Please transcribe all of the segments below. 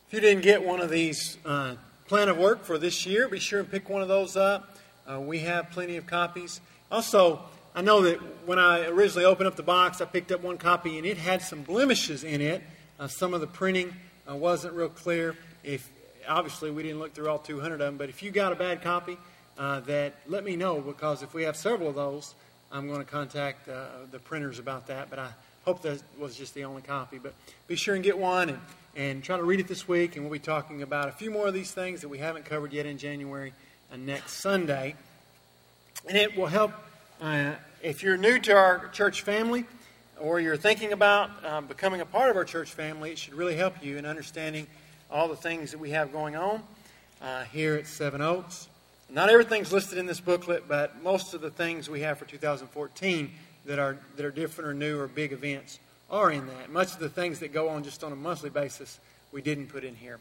If you didn't get one of these plan of work for this year, be sure and pick one of those up. We have plenty of copies. Also, I know that when I originally opened up the box, I picked up one copy and it had some blemishes in it. Some of the printing wasn't real clear. Obviously, we didn't look through all 200 of them, but if you got a bad copy, let me know, because if we have several of those, I'm going to contact the printers about that. But I hope that was just the only copy. But be sure and get one and try to read it this week, and we'll be talking about a few more of these things that we haven't covered yet in January next Sunday. And it will help if you're new to our church family, or you're thinking about becoming a part of our church family. It should really help you in understanding all the things that we have going on here at Seven Oaks. Not everything's listed in this booklet, but most of the things we have for 2014 that are different or new or big events are in that. Much of the things that go on just on a monthly basis, we didn't put in here.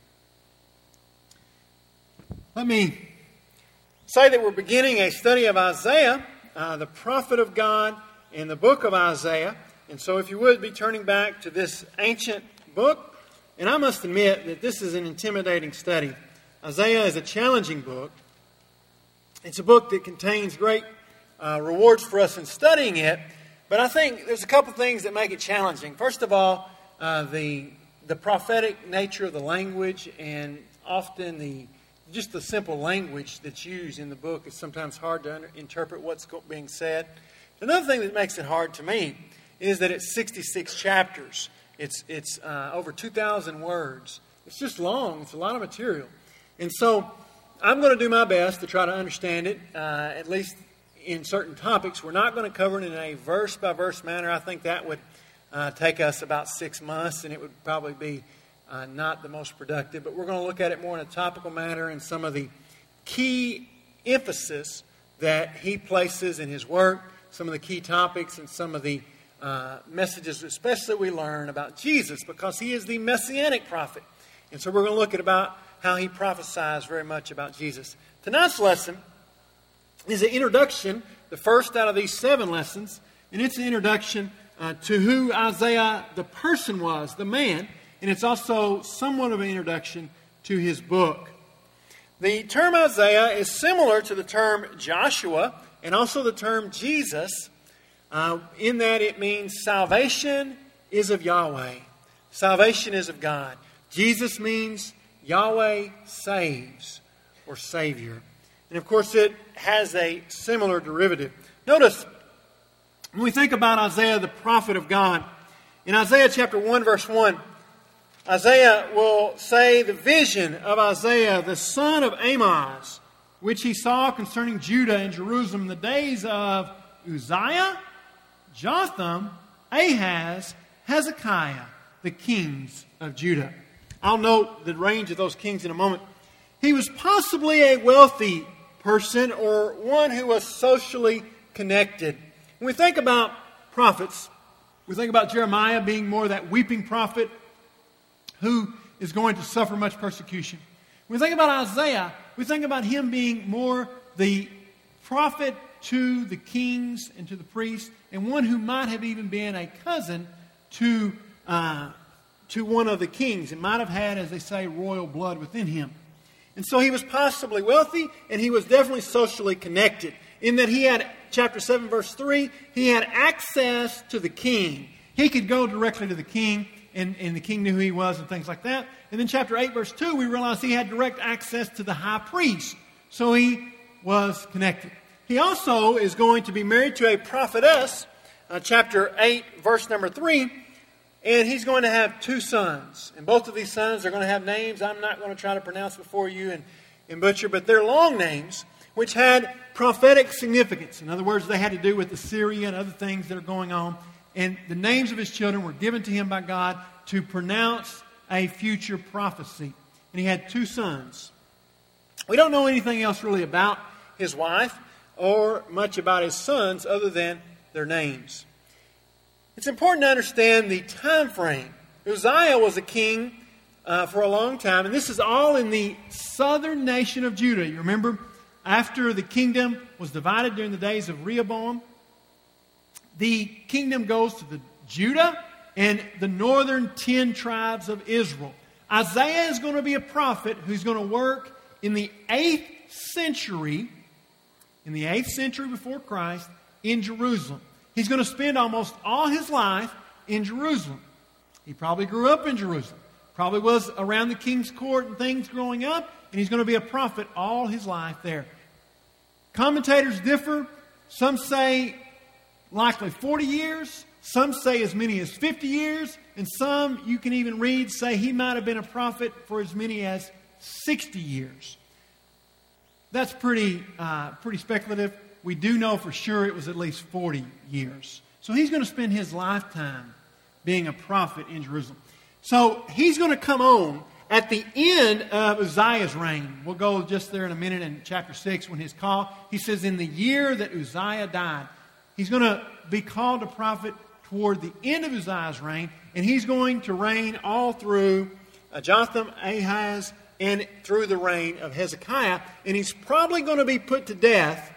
Let me say that we're beginning a study of Isaiah, the prophet of God, in the book of Isaiah. And so if you would be turning back to this ancient book. And I must admit that this is an intimidating study. Isaiah is a challenging book. It's a book that contains great rewards for us in studying it. But I think there's a couple things that make it challenging. First of all, the prophetic nature of the language, and often just the simple language that's used in the book is sometimes hard to interpret what's being said. Another thing that makes it hard to me is that it's 66 chapters. It's over 2,000 words. It's just long. It's a lot of material. And so I'm going to do my best to try to understand it, at least in certain topics. We're not going to cover it in a verse-by-verse manner. I think that would take us about 6 months, and it would probably be not the most productive. But we're going to look at it more in a topical manner and some of the key emphasis that he places in his work, some of the key topics and some of the messages, especially we learn about Jesus, because he is the messianic prophet. And so we're going to look at about how he prophesies very much about Jesus. Tonight's lesson is an introduction, the first out of these 7 lessons, and it's an introduction to who Isaiah, the person, was, the man, and it's also somewhat of an introduction to his book. The term Isaiah is similar to the term Joshua and also the term Jesus, in that it means salvation is of Yahweh. Salvation is of God. Jesus means Yahweh saves, or Savior. And of course it has a similar derivative. Notice, when we think about Isaiah, the prophet of God, in Isaiah chapter 1, verse 1, Isaiah will say the vision of Isaiah, the son of Amoz, which he saw concerning Judah and Jerusalem in the days of Uzziah, Jotham, Ahaz, Hezekiah, the kings of Judah. I'll note the range of those kings in a moment. He was possibly a wealthy person, or one who was socially connected. When we think about prophets, we think about Jeremiah being more that weeping prophet who is going to suffer much persecution. When we think about Isaiah, we think about him being more the prophet to the kings and to the priests, and one who might have even been a cousin to one of the kings, and might have had, as they say, royal blood within him. And so he was possibly wealthy, and he was definitely socially connected, in that he had, chapter 7, verse 3, he had access to the king. He could go directly to the king, and the king knew who he was and things like that. And then chapter 8, verse 2, we realize he had direct access to the high priest. So he was connected. He also is going to be married to a prophetess, chapter 8, verse number 3, and he's going to have 2 sons. And both of these sons are going to have names I'm not going to try to pronounce before you and butcher, but they're long names, which had prophetic significance. In other words, they had to do with Assyria and other things that are going on. And the names of his children were given to him by God to pronounce a future prophecy. And he had 2 sons. We don't know anything else really about his wife or much about his sons other than their names. It's important to understand the time frame. Uzziah was a king for a long time, and this is all in the southern nation of Judah. You remember, after the kingdom was divided during the days of Rehoboam, the kingdom goes to the Judah and the northern 10 tribes of Israel. Isaiah is going to be a prophet who's going to work in the 8th century, before Christ, in Jerusalem. He's going to spend almost all his life in Jerusalem. He probably grew up in Jerusalem. Probably was around the king's court and things growing up. And he's going to be a prophet all his life there. Commentators differ. Some say likely 40 years. Some say as many as 50 years. And some, you can even read, say he might have been a prophet for as many as 60 years. That's pretty speculative. We do know for sure it was at least 40 years. So he's going to spend his lifetime being a prophet in Jerusalem. So he's going to come on at the end of Uzziah's reign. We'll go just there in a minute in chapter 6 when his call. He says in the year that Uzziah died, he's going to be called a prophet toward the end of Uzziah's reign. And he's going to reign all through Jotham, Ahaz, and through the reign of Hezekiah. And he's probably going to be put to death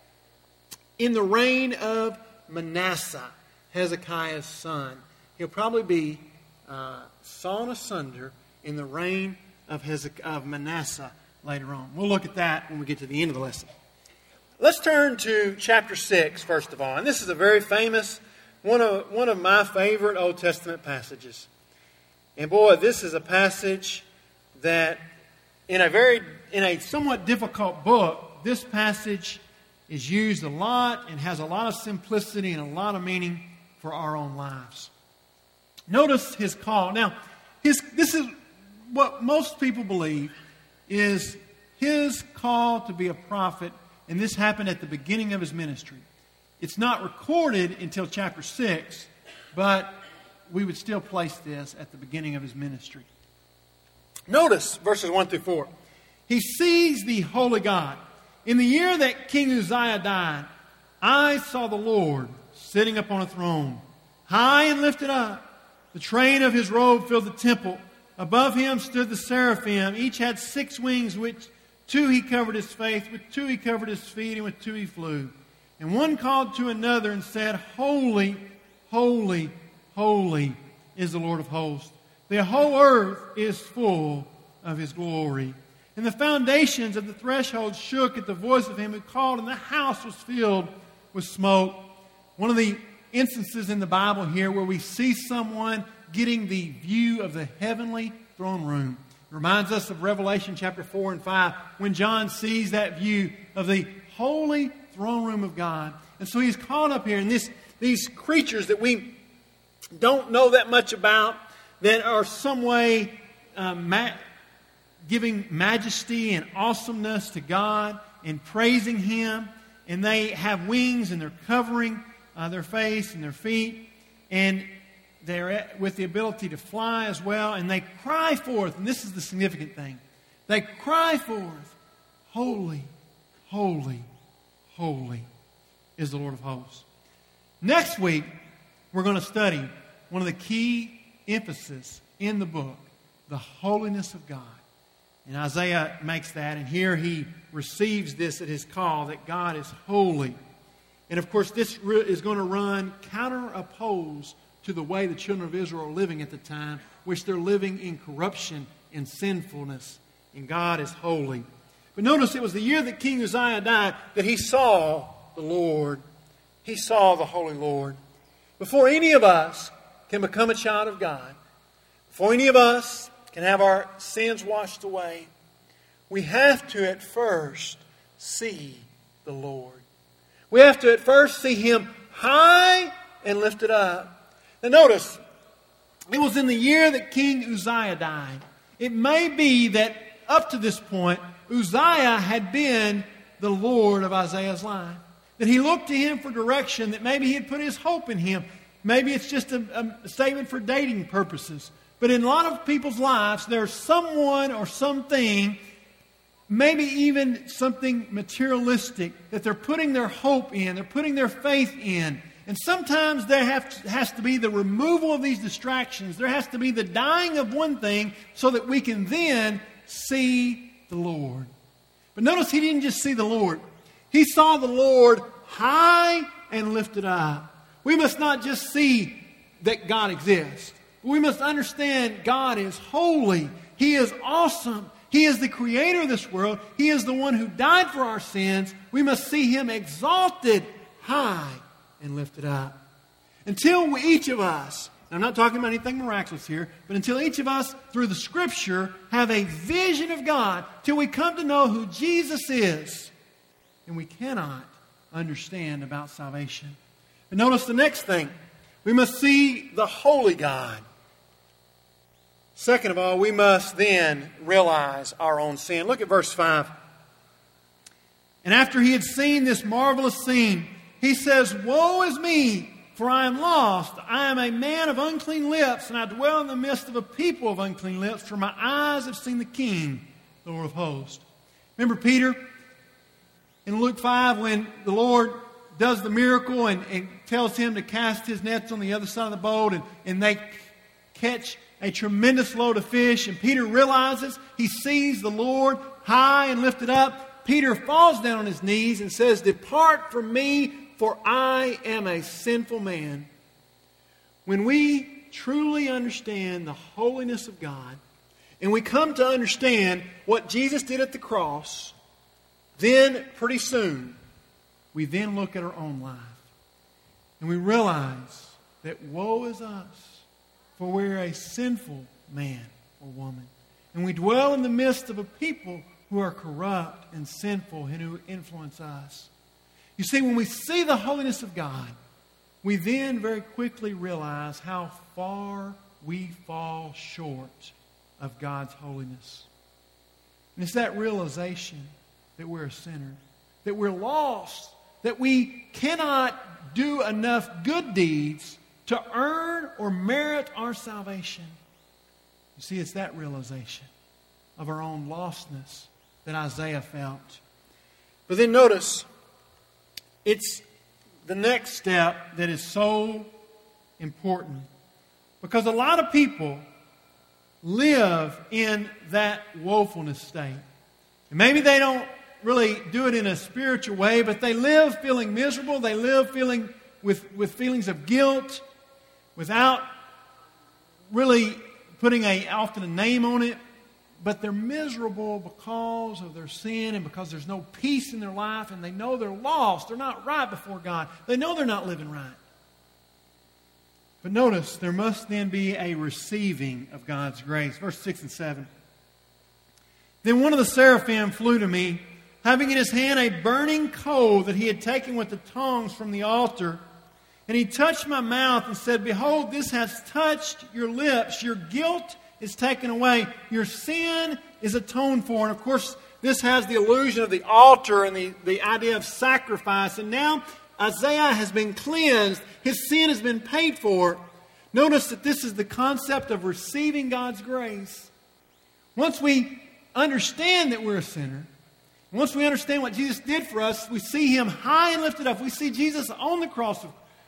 in the reign of Manasseh, Hezekiah's son. He'll probably be sawn asunder in the reign of Manasseh later on. We'll look at that when we get to the end of the lesson. Let's turn to chapter 6, first of all. And this is a very famous, one of my favorite Old Testament passages. And boy, this is a passage that in a somewhat difficult book, this passage is used a lot and has a lot of simplicity and a lot of meaning for our own lives. Notice his call. Now, this is what most people believe is his call to be a prophet, and this happened at the beginning of his ministry. It's not recorded until chapter 6, but we would still place this at the beginning of his ministry. Notice verses 1 through 4. He sees the holy God. In the year that King Uzziah died, I saw the Lord sitting upon a throne, high and lifted up. The train of his robe filled the temple. Above him stood the seraphim. Each had 6 wings, which 2 he covered his face, with 2 he covered his feet, and with 2 he flew. And one called to another and said, Holy, holy, holy is the Lord of hosts. The whole earth is full of his glory. And the foundations of the threshold shook at the voice of him who called, and the house was filled with smoke. One of the instances in the Bible here where we see someone getting the view of the heavenly throne room. It reminds us of Revelation chapter 4 and 5 when John sees that view of the holy throne room of God. And so he's caught up here in these creatures that we don't know that much about, that are some way giving majesty and awesomeness to God and praising Him. And they have wings and they're covering their face and their feet. And they're with the ability to fly as well. And they cry forth, and this is the significant thing. They cry forth, Holy, holy, holy is the Lord of hosts. Next week, we're going to study one of the key emphasis in the book, the holiness of God. And Isaiah makes that, and here he receives this at his call, that God is holy. And of course, this is going to run counter-opposed to the way the children of Israel are living at the time, which they're living in corruption and sinfulness. And God is holy. But notice it was the year that King Uzziah died that he saw the Lord. He saw the Holy Lord. Before any of us can become a child of God, before any of us can have our sins washed away, we have to at first see the Lord. We have to at first see Him high and lifted up. Now notice, it was in the year that King Uzziah died. It may be that up to this point, Uzziah had been the Lord of Isaiah's life. That he looked to him for direction, that maybe he had put his hope in him. Maybe it's just a statement for dating purposes. But in a lot of people's lives, there's someone or something, maybe even something materialistic, that they're putting their hope in, they're putting their faith in. And sometimes there has to be the removal of these distractions. There has to be the dying of one thing so that we can then see the Lord. But notice he didn't just see the Lord. He saw the Lord high and lifted up. We must not just see that God exists. We must understand God is holy. He is awesome. He is the creator of this world. He is the one who died for our sins. We must see Him exalted high and lifted up. Until each of us, and I'm not talking about anything miraculous here, but until each of us, through the Scripture, have a vision of God, till we come to know who Jesus is, and we cannot understand about salvation. And notice the next thing. We must see the holy God. Second of all, we must then realize our own sin. Look at verse 5. And after he had seen this marvelous scene, he says, "Woe is me, for I am lost. I am a man of unclean lips, and I dwell in the midst of a people of unclean lips, for my eyes have seen the King, the Lord of hosts." Remember Peter in Luke 5 when the Lord does the miracle and tells him to cast his nets on the other side of the boat, and they catch a tremendous load of fish, and Peter realizes, he sees the Lord high and lifted up. Peter falls down on his knees and says, "Depart from me, for I am a sinful man." When we truly understand the holiness of God, and we come to understand what Jesus did at the cross, then pretty soon, we then look at our own life. And we realize that woe is us, for we're a sinful man or woman. And we dwell in the midst of a people who are corrupt and sinful and who influence us. You see, when we see the holiness of God, we then very quickly realize how far we fall short of God's holiness. And it's that realization that we're a sinner, that we're lost, that we cannot do enough good deeds to earn or merit our salvation. You see, it's that realization of our own lostness that Isaiah felt. But then notice, it's the next step that is so important. Because a lot of people live in that woefulness state. And maybe they don't really do it in a spiritual way, but they live feeling miserable. They live feeling with feelings of guilt, without really putting often a name on it. But they're miserable because of their sin and because there's no peace in their life, and they know they're lost. They're not right before God. They know they're not living right. But notice, there must then be a receiving of God's grace. Verse 6 and 7. Then one of the seraphim flew to me, having in his hand a burning coal that he had taken with the tongs from the altar. And he touched my mouth and said, "Behold, this has touched your lips. Your guilt is taken away. Your sin is atoned for." And of course, this has the illusion of the altar and the idea of sacrifice. And now Isaiah has been cleansed. His sin has been paid for. Notice that this is the concept of receiving God's grace. Once we understand that we're a sinner, once we understand what Jesus did for us, we see Him high and lifted up. We see Jesus on the cross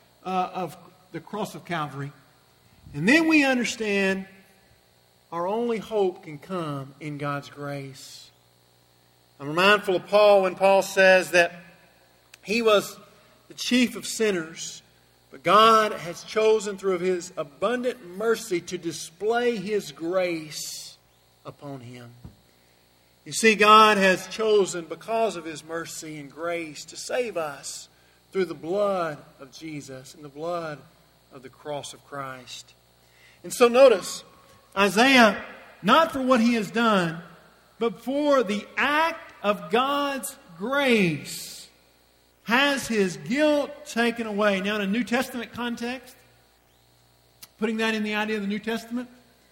of Calvary. And then we understand our only hope can come in God's grace. I'm mindful of Paul when Paul says that he was the chief of sinners, but God has chosen through His abundant mercy to display His grace upon him. You see, God has chosen, because of His mercy and grace, to save us through the blood of Jesus and the blood of the cross of Christ. And so notice, Isaiah, not for what he has done, but for the act of God's grace, has his guilt taken away. Now, in a New Testament context, putting that in the idea of the New Testament,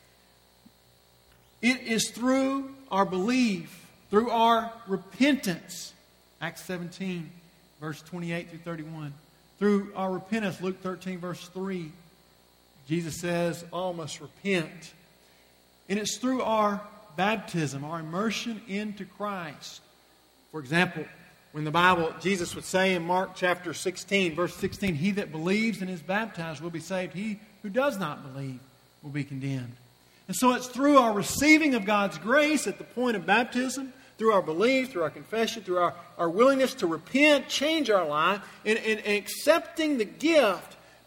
it is through our belief, through our repentance. Acts 17, verse 28 through 31. Through our repentance, Luke 13, verse 3. Jesus says, all must repent. And it's through our baptism, our immersion into Christ. For example, when the Bible, Jesus would say in Mark chapter 16, verse 16, "He that believes and is baptized will be saved. He who does not believe will be condemned." And so it's through our receiving of God's grace at the point of baptism, through our belief, through our confession, through our willingness to repent, change our life, and accepting the gift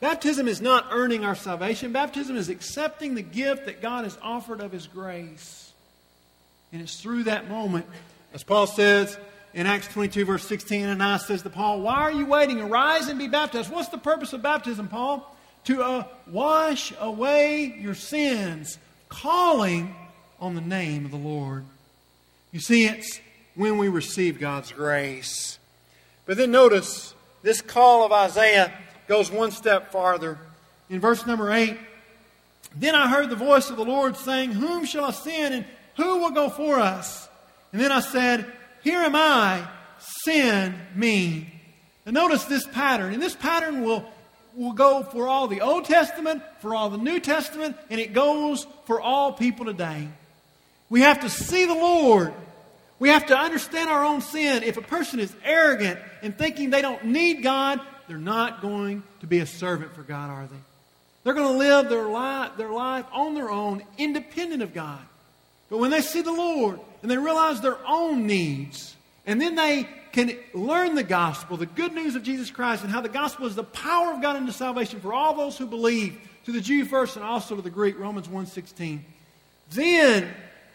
Baptism is not earning our salvation. Baptism is accepting the gift that God has offered of His grace. And it's through that moment, as Paul says in Acts 22, verse 16, Ananias says to Paul, "Why are you waiting? Arise and be baptized." What's the purpose of baptism, Paul? To wash away your sins, calling on the name of the Lord. You see, it's when we receive God's grace. But then notice, this call of Isaiah goes one step farther. In verse number 8, "Then I heard the voice of the Lord saying, 'Whom shall I send, and who will go for us?' And then I said, 'Here am I, send me.'" Now notice this pattern. And this pattern will go for all the Old Testament, for all the New Testament, and it goes for all people today. We have to see the Lord. We have to understand our own sin. If a person is arrogant and thinking they don't need God, they're not going to be a servant for God, are they? They're going to live their life on their own, independent of God. But when they see the Lord and they realize their own needs, and then they can learn the gospel, the good news of Jesus Christ, and how the gospel is the power of God into salvation for all those who believe, to the Jew first and also to the Greek, Romans 1:16. Then,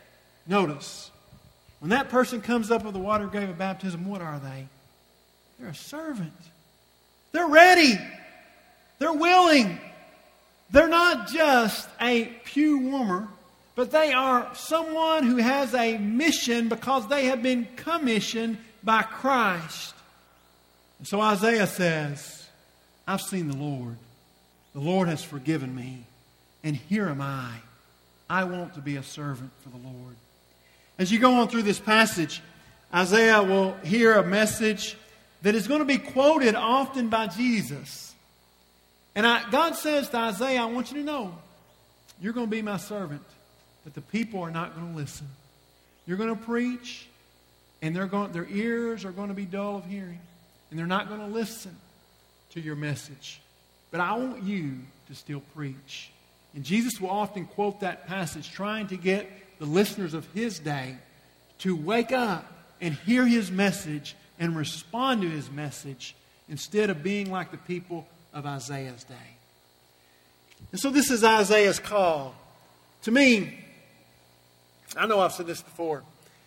notice, when that person comes up with the water grave of baptism, what are they? They're a servant. They're ready. They're willing. They're not just a pew warmer, but they are someone who has a mission because they have been commissioned by Christ. And so Isaiah says, "I've seen the Lord. The Lord has forgiven me. And here am I. I want to be a servant for the Lord." As you go on through this passage, Isaiah will hear a message that is going to be quoted often by Jesus. And God says to Isaiah, "I want you to know, you're going to be my servant, but the people are not going to listen. You're going to preach, and their ears are going to be dull of hearing, and they're not going to listen to your message. But I want you to still preach." And Jesus will often quote that passage, trying to get the listeners of His day to wake up and hear His message and respond to His message instead of being like the people of Isaiah's day. And so this is Isaiah's call. To me, I know I've said this before,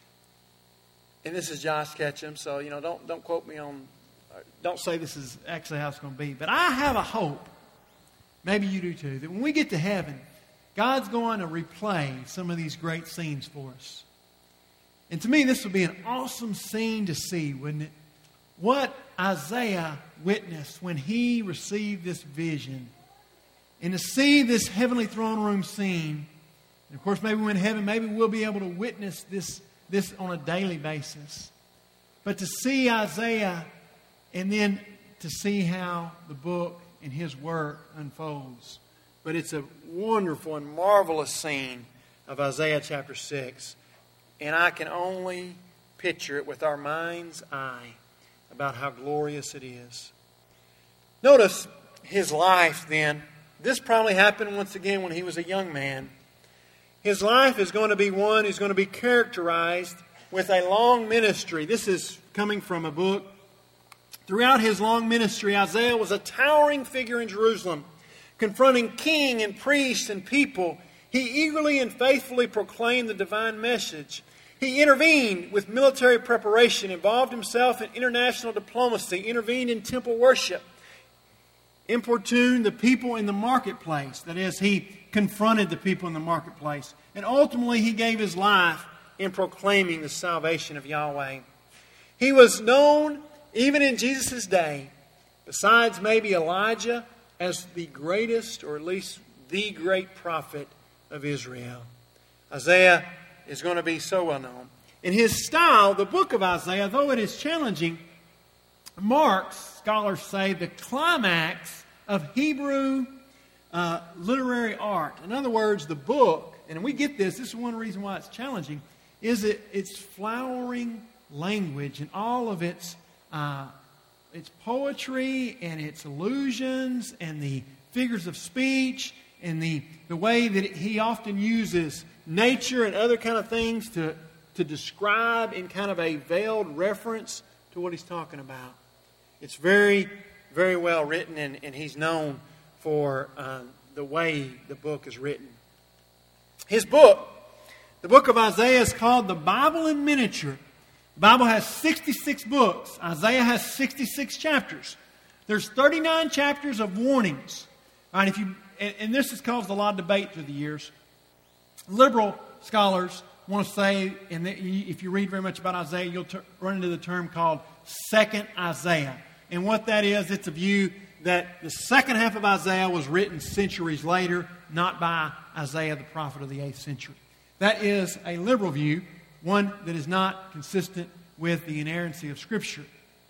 and this is Josh Ketchum, so don't quote me on, don't say this is actually how it's going to be. But I have a hope, maybe you do too, that when we get to heaven, God's going to replay some of these great scenes for us. And to me, this would be an awesome scene to see, wouldn't it? What Isaiah witnessed when he received this vision. And to see this heavenly throne room scene. And of course, maybe when in heaven, maybe we'll be able to witness this on a daily basis. But to see Isaiah and then to see how the book and his work unfolds. But it's a wonderful and marvelous scene of Isaiah chapter 6. And I can only picture it with our mind's eye about how glorious it is. Notice his life then. This probably happened once again when he was a young man. His life is going to be one who's going to be characterized with a long ministry. This is coming from a book. Throughout his long ministry, Isaiah was a towering figure in Jerusalem, confronting king and priest and people. He eagerly and faithfully proclaimed the divine message. He intervened with military preparation, involved himself in international diplomacy, intervened in temple worship, importuned the people in the marketplace. That is, he confronted the people in the marketplace. And ultimately, he gave his life in proclaiming the salvation of Yahweh. He was known, even in Jesus' day, besides maybe Elijah, as the greatest, or at least the great prophet of Israel. Isaiah is going to be so well known. In his style, the book of Isaiah, though it is challenging, marks, scholars say, the climax of Hebrew literary art. In other words, the book, and we get this is one reason why it's challenging, is its flowering language and all of its poetry and its allusions and the figures of speech and the way that he often uses nature and other kind of things to describe in kind of a veiled reference to what he's talking about. It's very, very well written, and he's known for the way the book is written. His book, the book of Isaiah, is called the Bible in Miniature. The Bible has 66 books. Isaiah has 66 chapters. There's 39 chapters of warnings. All right, and this has caused a lot of debate through the years. Liberal scholars want to say, and if you read very much about Isaiah, you'll run into the term called Second Isaiah. And what that is, it's a view that the second half of Isaiah was written centuries later, not by Isaiah the prophet of the 8th century. That is a liberal view, one that is not consistent with the inerrancy of Scripture.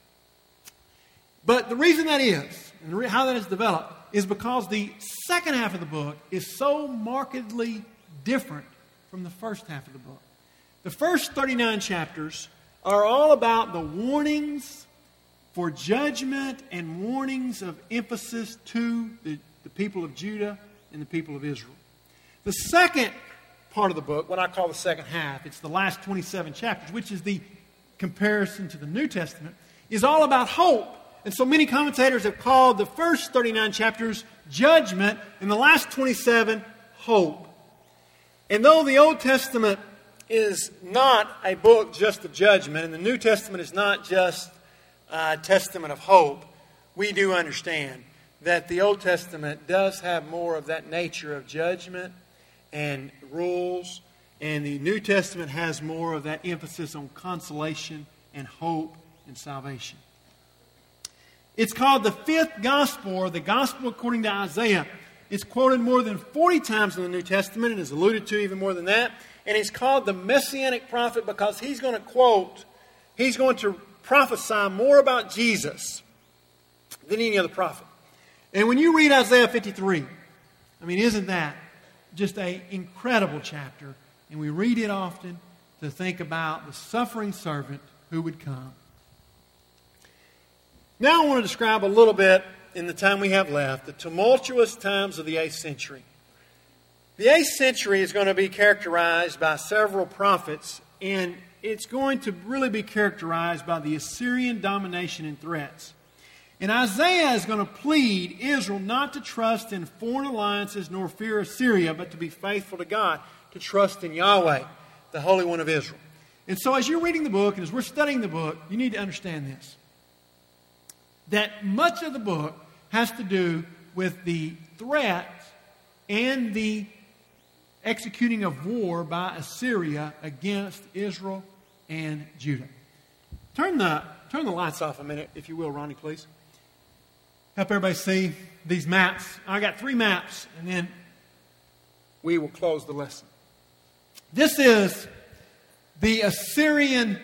But the reason that is, and how that is developed, is because the second half of the book is so markedly different from the first half of the book. The first 39 chapters are all about the warnings for judgment and warnings of emphasis to the people of Judah and the people of Israel. The second part of the book, what I call the second half, it's the last 27 chapters, which is the comparison to the New Testament, is all about hope. And so many commentators have called the first 39 chapters judgment and the last 27 hope. And though the Old Testament is not a book just of judgment, and the New Testament is not just a testament of hope, we do understand that the Old Testament does have more of that nature of judgment and rules, and the New Testament has more of that emphasis on consolation and hope and salvation. It's called the fifth gospel, or the gospel according to Isaiah. It's quoted more than 40 times in the New Testament and is alluded to even more than that. And he's called the Messianic prophet because he's going to prophesy more about Jesus than any other prophet. And when you read Isaiah 53, isn't that just an incredible chapter? And we read it often to think about the suffering servant who would come. Now I want to describe a little bit, in the time we have left, the tumultuous times of the 8th century. The 8th century is going to be characterized by several prophets, and it's going to really be characterized by the Assyrian domination and threats. And Isaiah is going to plead Israel not to trust in foreign alliances nor fear Assyria, but to be faithful to God, to trust in Yahweh, the Holy One of Israel. And so as you're reading the book, and as we're studying the book, you need to understand this. That much of the book has to do with the threat and the executing of war by Assyria against Israel and Judah. Turn the lights off a minute, if you will, Ronnie, please. Help everybody see these maps. I got 3 maps, and then we will close the lesson. This is the Assyrian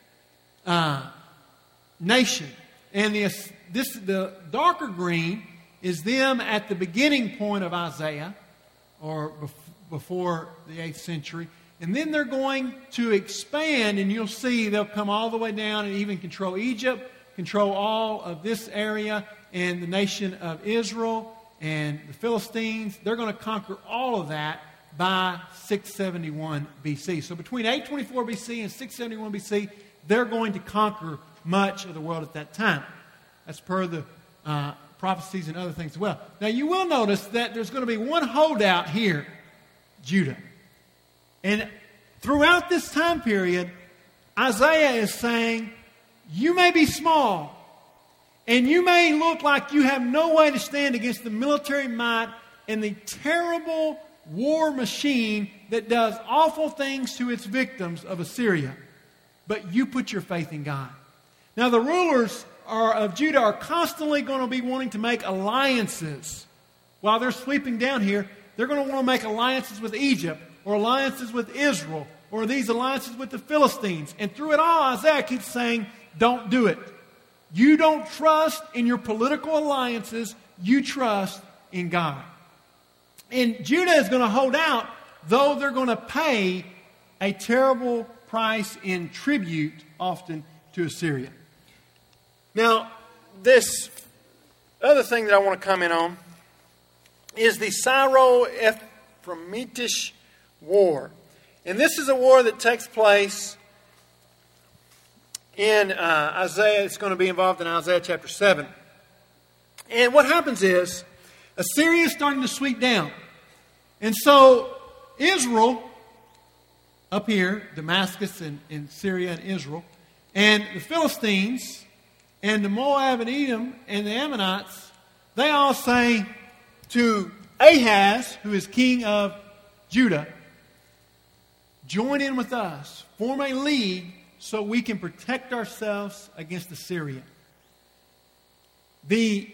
nation. And the darker green is them at the beginning point of Isaiah, or before the 8th century. And then they're going to expand, and you'll see they'll come all the way down and even control Egypt, control all of this area, and the nation of Israel and the Philistines. They're going to conquer all of that by 671 BC. So between 824 BC and 671 BC, they're going to conquer much of the world at that time. That's per the prophecies and other things as well. Now you will notice that there's going to be one holdout here, Judah. And throughout this time period, Isaiah is saying, you may be small, and you may look like you have no way to stand against the military might and the terrible war machine that does awful things to its victims of Assyria. But you put your faith in God. Now the rulers of Judah are constantly going to be wanting to make alliances. While they're sweeping down here, they're going to want to make alliances with Egypt, or alliances with Israel, or these alliances with the Philistines. And through it all, Isaiah keeps saying, don't do it. You don't trust in your political alliances. You trust in God. And Judah is going to hold out, though they're going to pay a terrible price in tribute, often, to Assyria. Now, this other thing that I want to comment on is the Syro-Ephraimitish War. And this is a war that takes place in Isaiah. It's going to be involved in Isaiah chapter 7. And what happens is, Assyria is starting to sweep down. And so Israel, up here, Damascus and Syria and Israel, and the Philistines and the Moab and Edom and the Ammonites, they all say to Ahaz, who is king of Judah, join in with us, form a league so we can protect ourselves against Assyria. The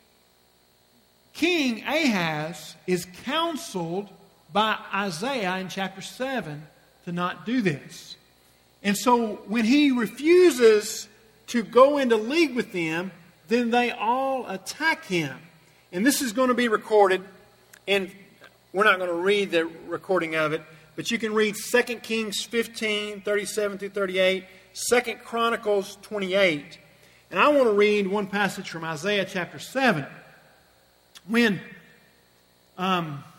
king Ahaz is counseled by Isaiah in chapter 7 to not do this. And so when he refuses to go into league with them, then they all attack him. And this is going to be recorded, and we're not going to read the recording of it, but you can read 2 Kings 15, 37 through 38, 2 Chronicles 28. And I want to read one passage from Isaiah chapter 7. When